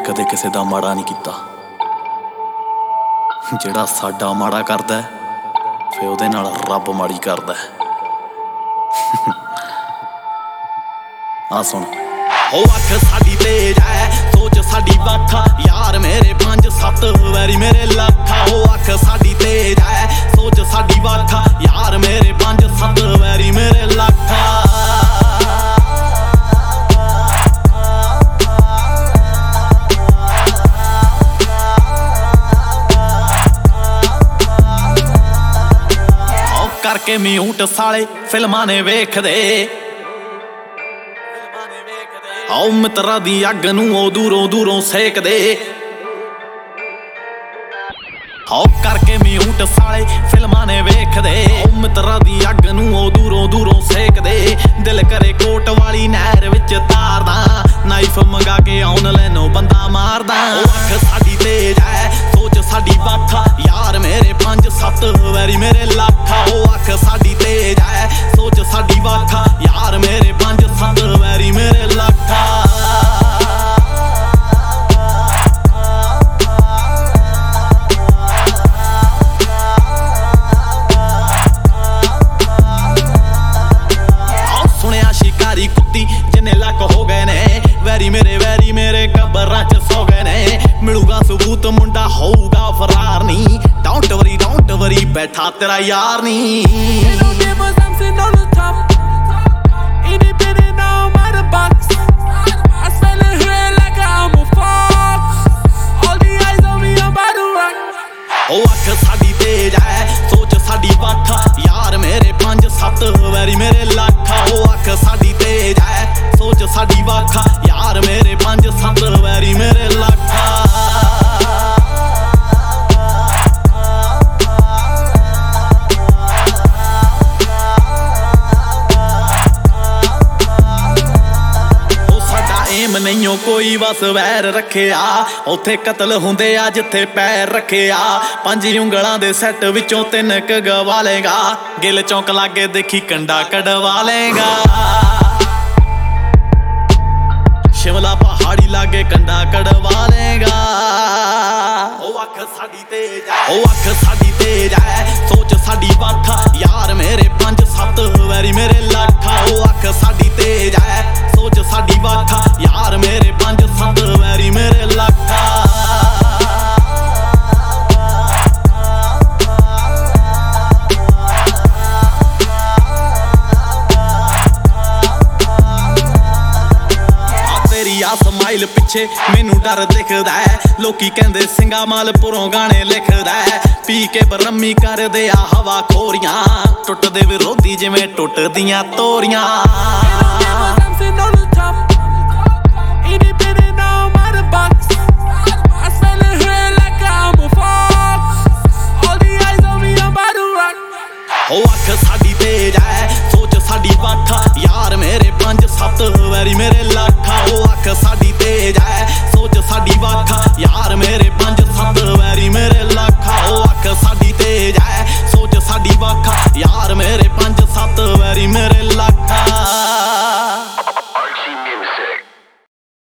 ਕਦੇ ਕਿਸੇ ਦਾ ਮਾੜਾ ਨਹੀਂ ਕੀਤਾ। ਜਿਹੜਾ ਸਾਡਾ ਮਾੜਾ ਕਰਦਾ ਫਿਰ ਉਹਦੇ ਨਾਲ ਰੱਬ ਮਾੜੀ ਕਰਦਾ। ਆ ਸੁਣ ਉਹ ਅੱਖ ਸਾਡੀ ਤੇਜ ਐ, ਸੋਚ ਸਾਡੀ ਵਾਖਾ, ਯਾਰ ਮੇਰੇ 5-7 ਵੈਰੀ ਮੇਰੇ ਲੱਖਾ। ਉਹ ਅੱਖ ਸਾਡੀ ਤੇਜ ਐ, ਸੋਚ ਸਾਡੀ ਵਾਖਾ, ਯਾਰ ਮੇਰੇ 5-7 ਵੈਰੀ ਮੇਰੇ ਲੱਖਾ। ਕਰਕੇ ਮਿਊਟ ਸਾਲੇ ਫਿਲਮਾਂ ਨੇ ਵੇਖਦੇ, ਆਓ ਮਿੱਤਰਾਂ ਦੀ ਅੱਗ ਨੂੰ ਉਹ ਦੂਰੋਂ ਦੂਰੋਂ ਸੇਕਦੇ। ਆਓ ਕਰਕੇ ਮਿਊਟ ਸਾਲੇ ਫਿਲਮਾਂ ਨੇ ਵੇਖਦੇ, ਆਓ ਮਿੱਤਰਾਂ ਦੀ ਅੱਗ ਨੂੰ ਉਹ ਦੂਰੋਂ ਦੂਰੋਂ ਸੇਕਦੇ। ਦਿਲ ਕਰੇ ਕੋਟ ਵਾਲੀ ਨਹਿਰ ਵਿੱਚ ਤਾਰਦਾ, ਨਾਈਫ ਮੰਗਾ ਕੇ ਆਨਲਾਈਨੋਂ ਬੰਦਾ ਮਾਰਦਾ। ਉਹ ਅੱਖ ਸਾਡੀ ਤੇਜ ਐ, ਸੋਚ ਸਾਡੀ ਵਾਖਾ, ਯਾਰ ਮੇਰੇ 5-7 ਵੈਰੀ ਮੇਰੇ ਲੱਖਾ। ਉਹ ਅੱਖ ਸਾਡੀ ਤੇਜ ਐ, ਸੋਚ ਸਾਡੀ ਵਾਖਾ, ਯਾਰ ਮੇਰੇ 5-7 ਵੈਰੀ ਮੇਰੇ ਲੱਖਾ। ਸ਼ਿਕਾਰੀ ਕੁੱਤੀ ਜਿੰਨੇ ਲੱਕ ਹੋ ਗਏ ਨੇ, ਵੈਰੀ ਮੇਰੇ ਕਬਰਾਂ ਚ ਸੋ ਗਏ ਨੇ। ਮਿਲੂਗਾ ਸਬੂਤ ਮੁੰਡਾ ਹੋਊਗਾ ਫਰਾਰ ਨੀ, ਡੋਂਟ ਵਰੀ ਬੈਠਾ ਤੇਰਾ ਯਾਰ ਨੀ। ਉਹ ਅੱਖ ਸਾਡੀ ਤੇਜ ਐ, ਸੋਚ ਸਾਡੀ ਵਾਖਾ, ਯਾਰ ਮੇਰੇ 5-7 ਵੈਰੀ ਮੇਰੇ ਲੱਖਾ। ਉਹ ਅੱਖ ਸਾਡੀ ਤੇਜ ਐ, ਸੋਚ ਸਾਡੀ ਵਾਖਾ, ਯਾਰ ਮੇਰੇ 5-7 ਵੈਰੀ ਮੇਰੇ ਲੱਖਾ। ਨਹੀਂਓ ਕੋਈ ਬਸ ਵੈਰ ਰੱਖਿਆ, ਉੱਥੇ ਕਤਲ ਹੁੰਦੇ ਆ ਜਿੱਥੇ ਪੈਰ ਰੱਖਿਆ। 5 ਉਂਗਲਾਂ ਦੇ ਸੈੱਟ ਵਿੱਚੋਂ 3 ਕ ਗਵਾ ਲੇਗਾ, ਗਿੱਲ ਚੌਂਕ ਲਾਗੇ ਦੇਖੀ ਕੰਡਾ ਕਢਵਾ ਲੇਗਾ। ਸ਼ਿਮਲਾ ਪਹਾੜੀ ਲਾਗੇ ਕੰਡਾ ਕਢਵਾ ਲੇਗਾ। ਉਹ ਅੱਖ ਸਾਡੀ ਤੇਜ ਐ, ਉਹ ਅੱਖ ਸਾਡੀ ਤੇਜ ਐ, ਸੋਚ ਸਾਡੀ ਵਾਖਾ, ਯਾਰ ਮੇਰੇ 5-7 ਵੈਰੀ ਮੇਰੇ ਲੱਖਾ। ਉਹ ਅੱਖ ਸਾਡੀ ਤੇਜ ਐ, ਸੋਚ ਸਾਡੀ ਵਾਖਾ, ਯਾਰ ਮੇਰੇ 5-7 ਵੈਰੀ ਮੇਰੇ ਲੱਖਾ। ਆ ਸਮਾਈਲ ਪਿੱਛੇ ਮੈਨੂੰ ਡਰ ਦਿਖਦਾ ਹੈ, ਲੋਕੀ ਕਹਿੰਦੇ ਸਿੰਘਾ ਮਾਲਪੁਰੋਂ ਗਾਣੇ ਲਿਖਦਾ ਹੈ। ਪੀ ਕੇ ਬਰਮੀ ਕਰਦੇ ਆ ਹਵਾ ਖੋਰੀਆਂ, ਟੁੱਟਦੇ ਵਿਰੋਧੀ ਜਿਵੇਂ ਟੁੱਟਦੀਆਂ ਤੋਰੀਆਂ।